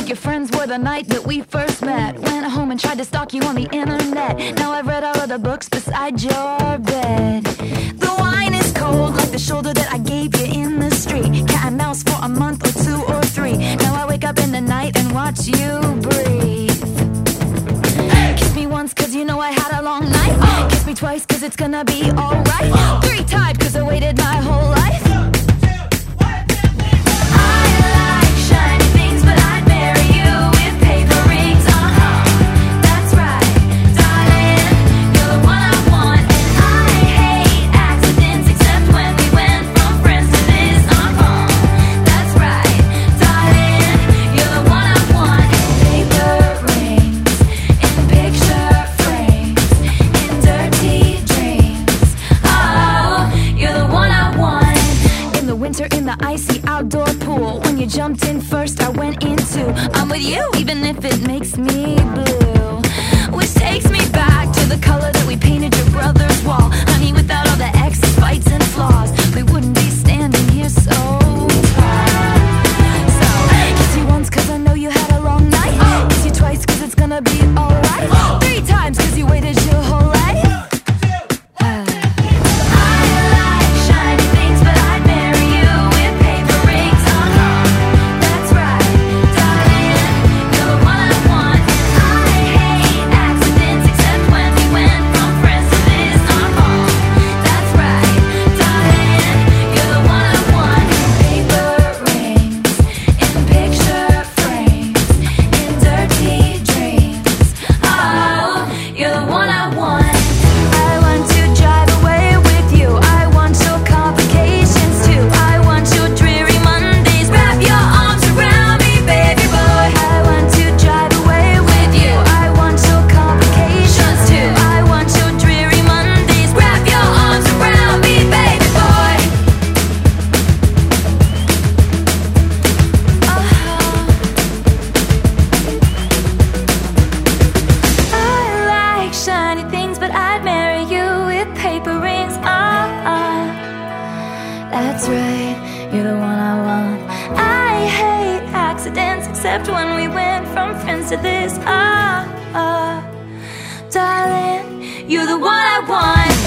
your friends were the night that we first met. Went home and tried to stalk you on the internet. Now I've read all of the books beside your bed. The wine is cold like the shoulder that I gave you in the street. Cat and mouse for a month or 2 or 3. Now I wake up in the night and watch you breathe. Kiss me once cause you know I had a long night. Kiss me twice cause it's gonna be alright. 3 times cause I waited my whole life. In the icy outdoor pool, when you jumped in first, I went in too. I'm with you, even if it makes me blue. Which takes me back to the color that we painted your brother's wall. Honey, without all the exes, fights and flaws, we wouldn't be standing here so tall. So, kiss you once cause I know you had a long night. Kiss you twice cause it's gonna be alright. 3 times cause you waited your whole life. That's right, you're the one I want. I hate accidents, except when we went from friends to this. Darling, you're the one I want.